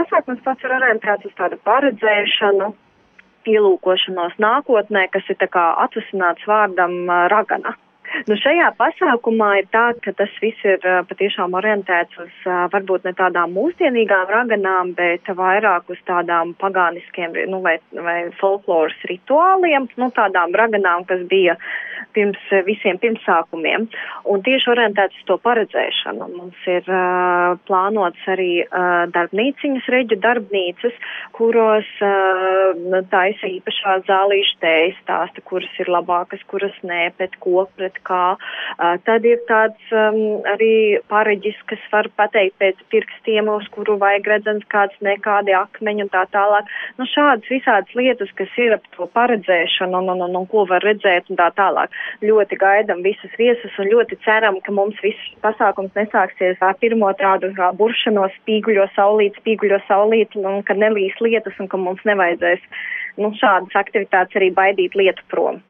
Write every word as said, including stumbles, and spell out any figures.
pasākums pats ir orientēts uz tādu paredzēšanu, ielūkošanos nākotnē, kas ir tā kā atvasināts vārdam ragana. Nu, šajā pasākumā ir tā, ka tas viss ir patiešām orientēts uz varbūt ne tādām mūsdienīgām raganām, bet vairāk uz tādām pagāniskiem, nu, vai, vai folkloras rituāliem, nu, tādām raganām, kas bija pirms visiem pirmsākumiem. Un tieši orientēts uz to paredzēšanu. Mums ir uh, plānots arī uh, darbnīciņas, reģu darbnīcas, kuros uh, taisa īpašā zālīšu tējas stāsta, kuras ir labākas, kuras nē, pret ko, pret kā. Uh, tad ir tāds um, arī pareģis, kas var pateikt pēc pirkstiem, uz kuru vajag redzams kāds nekādi akmeņi un tā tālāk. Nu, šādas visādas lietas, kas ir ap to paredzēšanu un, un, un, un ko var redzēt un tā tālāk. Ļoti gaidam visus viesus un ļoti ceram, ka mums viss pasākums nesāksies ar pirmo tādu buršanos spīguļo saulīt, spīguļo saulīt, un ka nelīs lietas un ka mums nevajadzēs nu, šādas aktivitātes arī baidīt lietu prom.